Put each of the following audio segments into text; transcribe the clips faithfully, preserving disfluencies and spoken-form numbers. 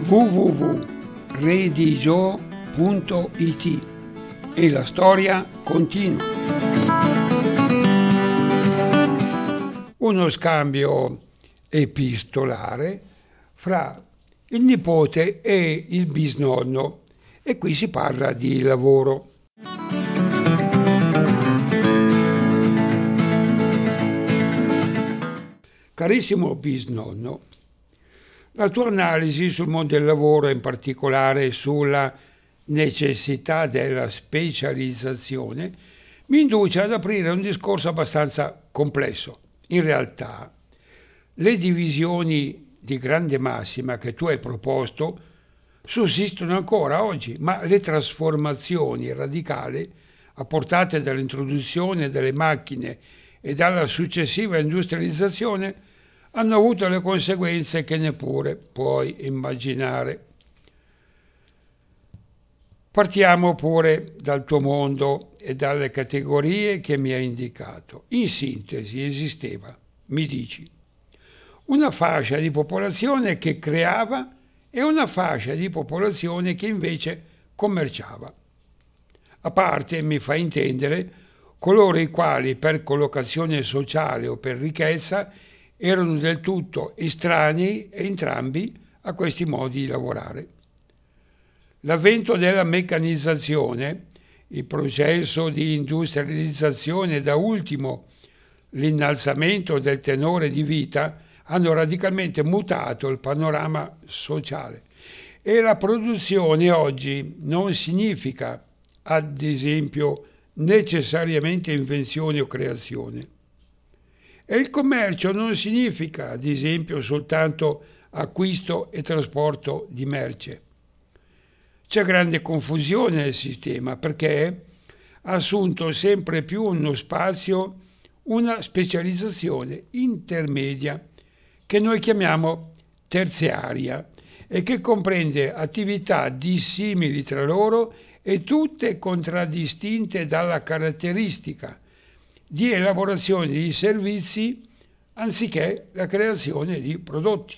w w w punto redigio punto i t e la storia continua. Uno scambio epistolare fra il nipote e il bisnonno, e qui si parla di lavoro. Carissimo bisnonno, la tua analisi sul mondo del lavoro, in particolare sulla necessità della specializzazione, mi induce ad aprire un discorso abbastanza complesso. In realtà, le divisioni di grande massima che tu hai proposto sussistono ancora oggi, ma le trasformazioni radicali apportate dall'introduzione delle macchine e dalla successiva industrializzazione hanno avuto le conseguenze che neppure puoi immaginare. Partiamo pure dal tuo mondo e dalle categorie che mi hai indicato. In sintesi, esisteva, mi dici, una fascia di popolazione che creava e una fascia di popolazione che invece commerciava. A parte, mi fa intendere, coloro i quali per collocazione sociale o per ricchezza erano del tutto estranei entrambi a questi modi di lavorare. L'avvento della meccanizzazione, il processo di industrializzazione e da ultimo l'innalzamento del tenore di vita hanno radicalmente mutato il panorama sociale. E la produzione oggi non significa, ad esempio, necessariamente invenzione o creazione. E il commercio non significa, ad esempio, soltanto acquisto e trasporto di merce. C'è grande confusione nel sistema perché ha assunto sempre più uno spazio una specializzazione intermedia che noi chiamiamo terziaria e che comprende attività dissimili tra loro e tutte contraddistinte dalla caratteristica di elaborazione di servizi anziché la creazione di prodotti.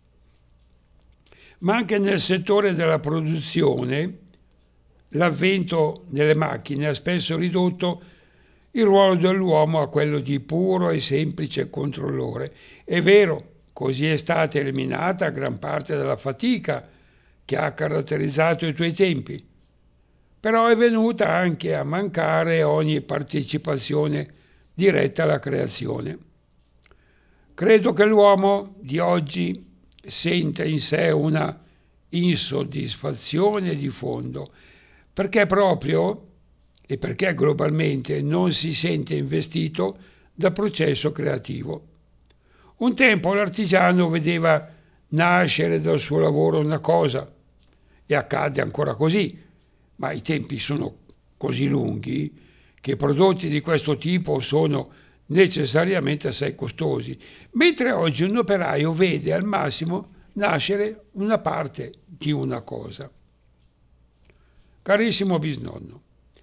Ma anche nel settore della produzione l'avvento delle macchine ha spesso ridotto il ruolo dell'uomo a quello di puro e semplice controllore. È vero, così è stata eliminata gran parte della fatica che ha caratterizzato i tuoi tempi, però è venuta anche a mancare ogni partecipazione diretta alla creazione. Credo che l'uomo di oggi senta in sé una insoddisfazione di fondo, perché proprio e perché globalmente non si sente investito dal processo creativo. Un tempo l'artigiano vedeva nascere dal suo lavoro una cosa, e accade ancora così, ma i tempi sono così lunghi che prodotti di questo tipo sono necessariamente assai costosi, mentre oggi un operaio vede al massimo nascere una parte di una cosa. Carissimo bisnonno,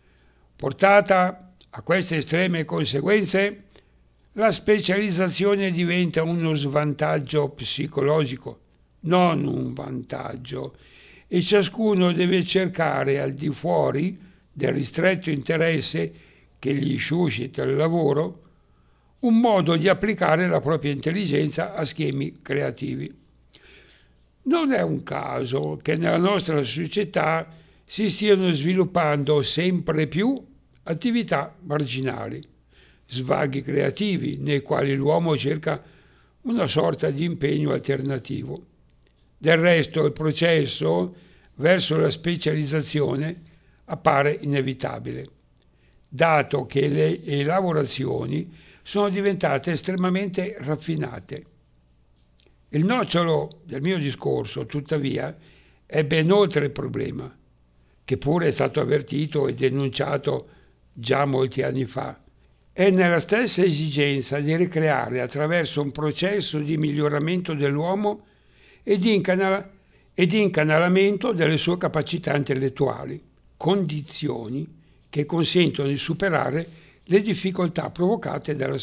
portata a queste estreme conseguenze, la specializzazione diventa uno svantaggio psicologico, non un vantaggio, e ciascuno deve cercare al di fuori del ristretto interesse che gli suscita il lavoro un modo di applicare la propria intelligenza a schemi creativi. Non è un caso che nella nostra società si stiano sviluppando sempre più attività marginali, svaghi creativi nei quali l'uomo cerca una sorta di impegno alternativo. Del resto il processo verso la specializzazione appare inevitabile, dato che le elaborazioni sono diventate estremamente raffinate. Il nocciolo del mio discorso, tuttavia, è ben oltre il problema, che pure è stato avvertito e denunciato già molti anni fa. È nella stessa esigenza di ricreare attraverso un processo di miglioramento dell'uomo e di, incanala- e di incanalamento delle sue capacità intellettuali, condizioni che consentono di superare le difficoltà provocate dalla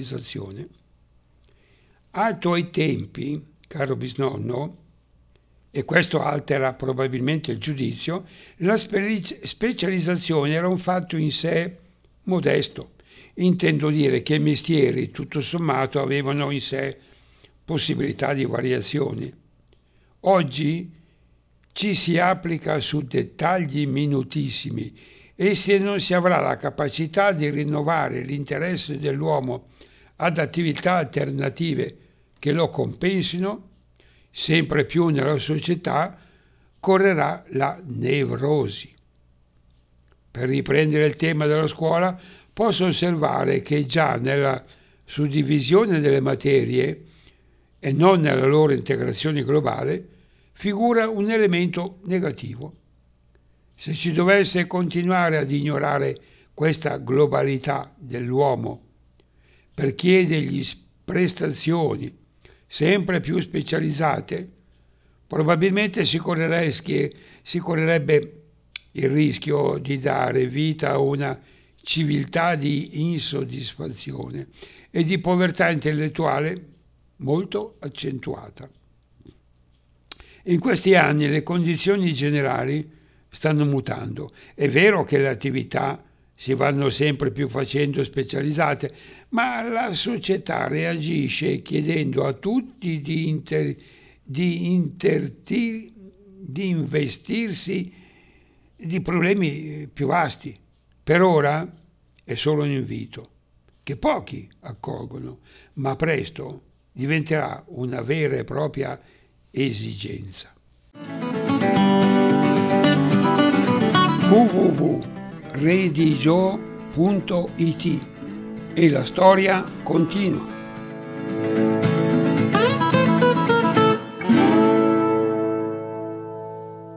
specializzazione. Ai tuoi tempi, caro bisnonno, e questo altera probabilmente il giudizio, la specializzazione era un fatto in sé modesto. Intendo dire che i mestieri, tutto sommato, avevano in sé possibilità di variazione. Oggi ci si applica su dettagli minutissimi e se non si avrà la capacità di rinnovare l'interesse dell'uomo ad attività alternative che lo compensino, sempre più nella società correrà la nevrosi. Per riprendere il tema della scuola, posso osservare che già nella suddivisione delle materie e non nella loro integrazione globale figura un elemento negativo. Se si dovesse continuare ad ignorare questa globalità dell'uomo per chiedergli prestazioni sempre più specializzate, probabilmente si correrebbe, si correrebbe il rischio di dare vita a una civiltà di insoddisfazione e di povertà intellettuale molto accentuata. In questi anni le condizioni generali stanno mutando. È vero che le attività si vanno sempre più facendo specializzate, ma la società reagisce chiedendo a tutti di, inter, di, interti, di investirsi di problemi più vasti. Per ora è solo un invito, che pochi accolgono, ma presto diventerà una vera e propria esigenza. w w w punto redigio punto it e la storia continua.